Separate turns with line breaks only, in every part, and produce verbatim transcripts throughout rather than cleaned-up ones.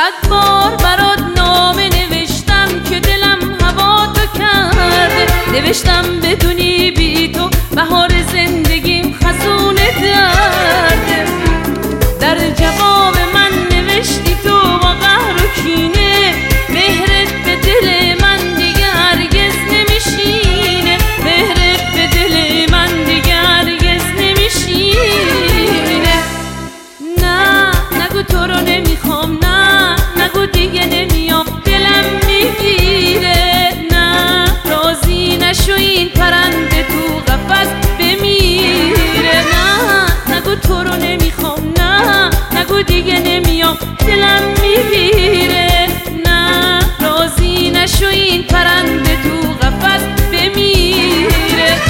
صد بار برات نامه نوشتم که دلم هوا تو کرده، نوشتم بدونی بی تو بهار زندگیم خزون درده. در جواب من نوشتی تو با قهر و کینه، مهرت به دل من دیگه هرگز نمیشینه، مهرت به دل من دیگه هرگز نمیشینه. نه نگو تو رو نمیخوام، نه نگو دیگه نمیام، دلم میگیره. نه راضی نشو این پرنده تو قفس بمیره. نه نگو تو رو نمیخوام، نه نگو دیگه نمیام، دلم میگیره. نه راضی نشو این پرنده تو قفس بمیره.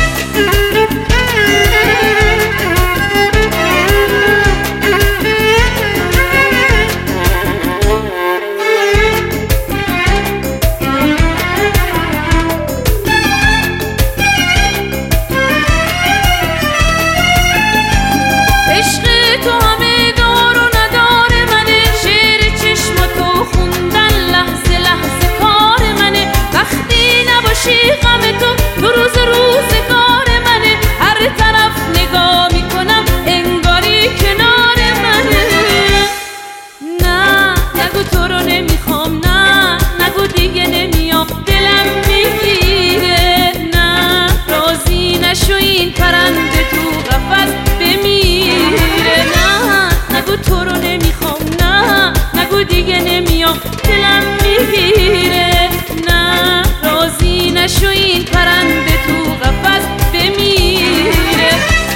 غم تو تو روز روزگار منه، هر طرف نگاه میکنم انگاری کنار منه. نه نگو تو رو نمیخوام، نه نگو دیگه نمیام، دلم میگیره. نه راضی نشو این پرنده تو قفس بمیره. نه نگو تو رو نمیخوام، نه نگو دیگه نمیام، دلم میگیره. نه راضی نشو این پرنده تو قفس بمیره.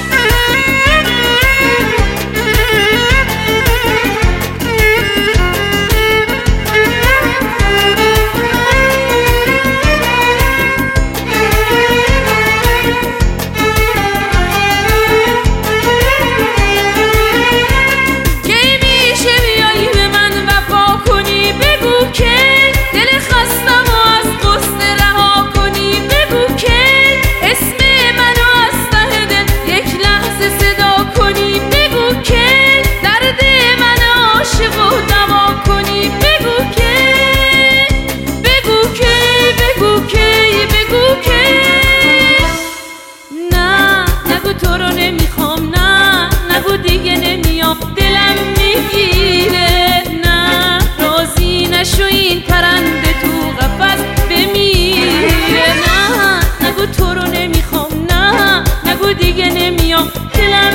کی میشه بیایی به من وفا کنی، بگو که دل خستم و از غصه رها کنی، بگو که اسم منو از ته دل یک لحظه صدا کنی، بگو که درد من عاشق و دوا کنی، بگو که بگو که بگو که بگو که. نه نگو تو رو نمیخوام، نه نگو دیگه نمیام، دلم میگیره. نه راضی نشو این پرنده تو قفس بمیره. نه نگو تو رو نمیخوام، نه نگو دیگه نمیام، دلم